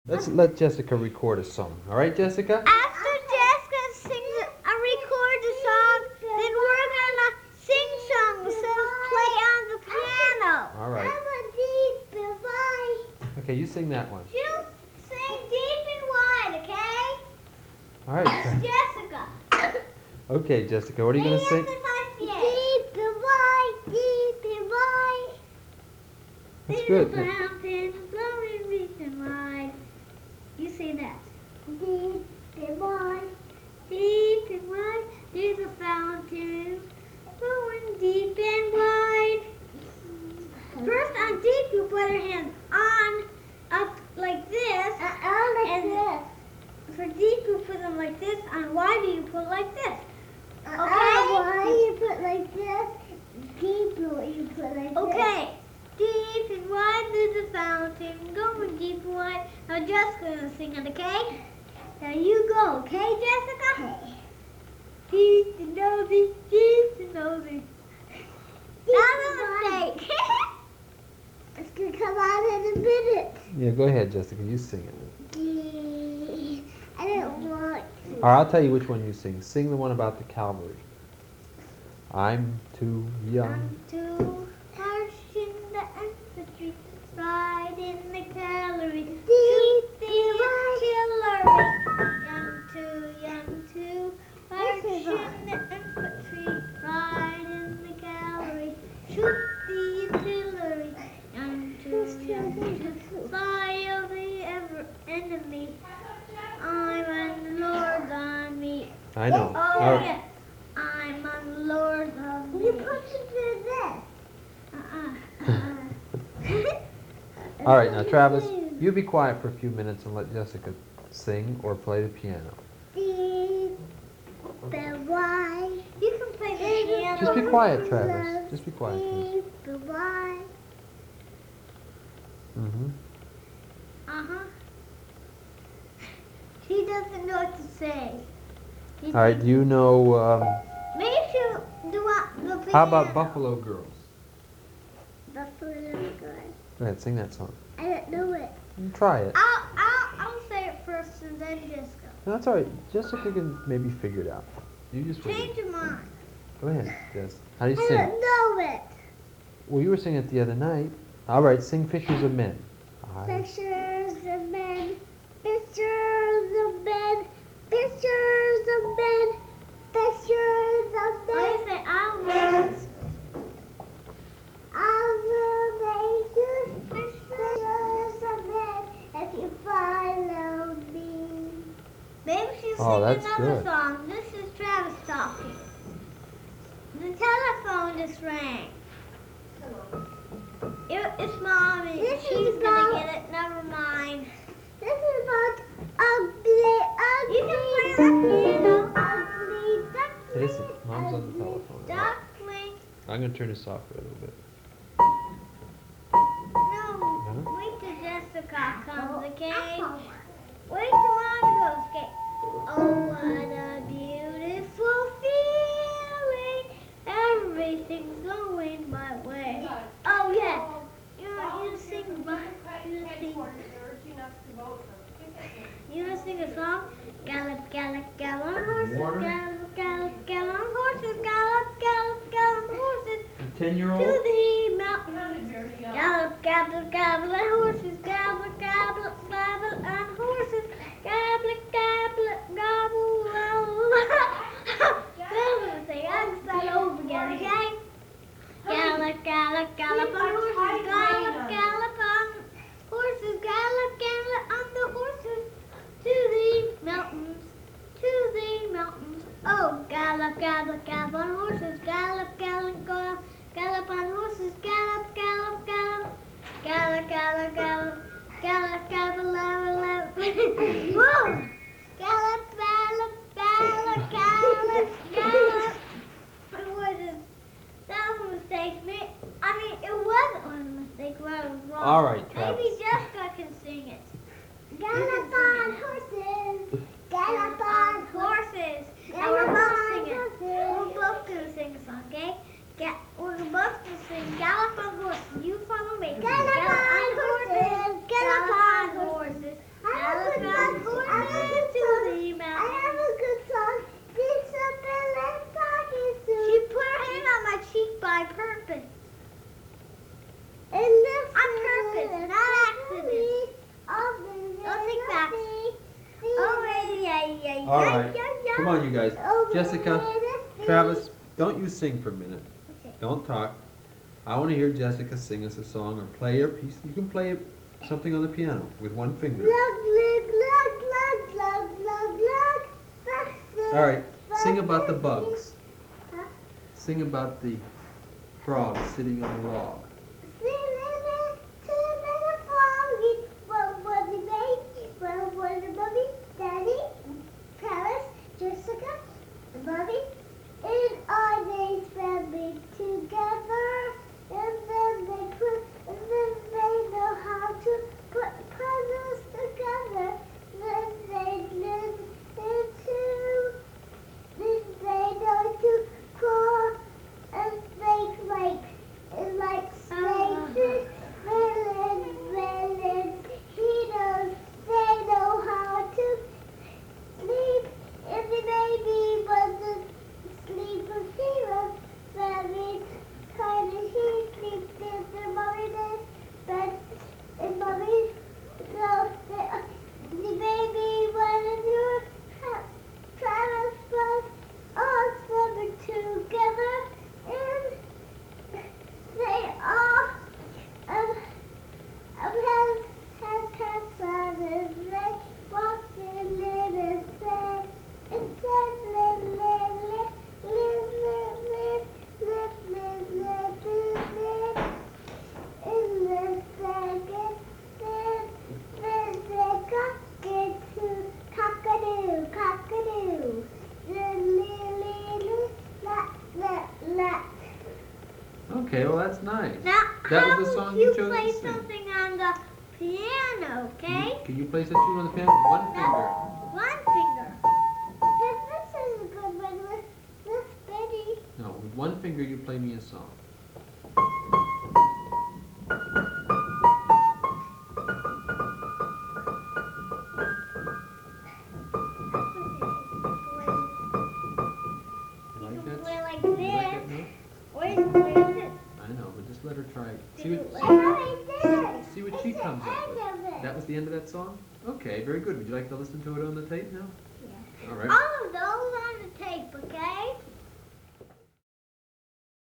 Let's let Jessica record a song. All right, Jessica? After Jessica sings a record a song, then we're gonna sing songs and play on the piano. All right. Okay, you sing that one. You sing deep and wide, okay? All right. Jessica. Okay, Jessica, what are you gonna sing? Deep and wide, deep and wide. That's good. There's a fountain flowing deep and wide. You say that. Deep and wide, deep and wide. There's a fountain flowing deep and wide. First on deep, you put your hand on, up like this. And for deep, you put them like this. On wide, you put like this. Okay? Why you put like this? Deep, you put like this. Okay. Deep and wide there's a fountain, going deep and wide. Now Jessica's gonna sing it, okay? Now you go, okay, Jessica? Okay. Deep and nosy, deep and nosy. That's a mistake. It's gonna come out in a minute. Yeah, go ahead, Jessica. You sing it. I don't want All right, I'll tell you which one you sing. Sing the one about the Calvary. I'm too young. I'm too harsh in the infantry, right in the gallery. Shoot the artillery. I'm too young to march in the infantry, right in the gallery. Shoot the artillery. I'm too young to fly over the enemy. I'm on the Lord on me. I know. Oh All right. yeah. I'm on the Lord on me. you put it in this. All right, now Travis, you be quiet for a few minutes and let Jessica sing or play the piano. Deep and wide. You can play the piano. Just be quiet, Travis. Just be quiet. Deep and wide. Mm-hmm. Uh-huh. He doesn't know what to say. All right, do you know, Maybe you do the piano. how about Buffalo Girls? Buffalo Girl. Go ahead, sing that song. I don't know it. Try it. I'll say it first and then Jessica. No, that's all right. Jessica can maybe figure it out. You just wait. Change your mind. Go ahead, Jess. How do you I sing? don't know it. Well, you were singing it the other night. All right, sing Fishers of Men. Pictures of men. Pictures of men. Pictures of men. Pictures of men. I say I'll wait. I will make you pictures of men if you follow me. Maybe she'll Oh, sing that's another good. song. This is Travis talking. The telephone just rang. It's Mommy. This She's is gonna about- get it. Never mind. This is about ugly, You can play the piano. ugly It isn't. Mom's on the telephone. Duckling. I'm going to turn this off for a little bit. No, wait till Jessica comes, okay? Wait till Mommy goes, okay? Oh, what a beautiful feeling. Everything's going my way. Oh, yeah. You sing, you sing a song? Gallop, gallop, gallop on horses, gallop, gallop, gallop on horses, gallop, gallop, gallop on horses. 10-year-old? To the mountains. Gallop, gallop, gallop on horses. Gallop, gallop, gallop on horses. Gallop, gallop, gobble, gobble. I can start over again, okay? Gallop, gallop, gallop on horses. Gallop, gallop on horses. Gallop, gallop on the horses. To the mountains. To the mountains. Oh, gallop, gallop, gallop on horses. Gallop, gallop, gallop. Gallop on horses, gallop, gallop, gallop. Gallop, gallop, gallop. Gallop, gallop, gallop, gallop. Whoa! Gallop, gallop, gallop, gallop, gallop. That was a mistake. It wasn't a mistake. I was wrong. All right, Travis. Maybe Jessica can sing it. Gallop on horses. Gallop on Horses. And Gallop we're both on singing. horses. We're both gonna sing a song, okay? We're both gonna sing Gallop on Horses. You follow me. Gallop on horses. Gallop on horses. I All right. Come on, you guys. Jessica, Travis, don't you sing for a minute. Don't talk. I want to hear Jessica sing us a song or play a piece. You can play something on the piano with one finger. All right. Sing about the bugs. Sing about the frog sitting on the log. Daddy, Travis, Jessica, and Bobby, and our days family together, and then they know how to put puzzles together. Then they know to crawl and make like snakes. They know how to sleep. If the baby wasn't sleeping, he was very kind of he sleeps in the mommy bed, and mommy so the baby wanted to Travis was all swimming together, and they all had cats on his leg, walking in his bed, and said, live, live, live, live, live, live, live, live, live, live, in the second, then cockadoo, cockadoo, la. Okay, well that's nice. Now, That how was the would song you chose to play sing. something on the piano, okay? Can you play such tune on the piano? One finger. One finger. This is a good one with Betty. No, with one finger you play me a song. You like that? Play like You like this. that note? Where's it? I know, but just let her try it. Do See you what, like see what she comes up with. That was the end of that song? Okay, very good. Would you like to listen to it on the tape now? Yeah. All right. All of those on the tape, okay?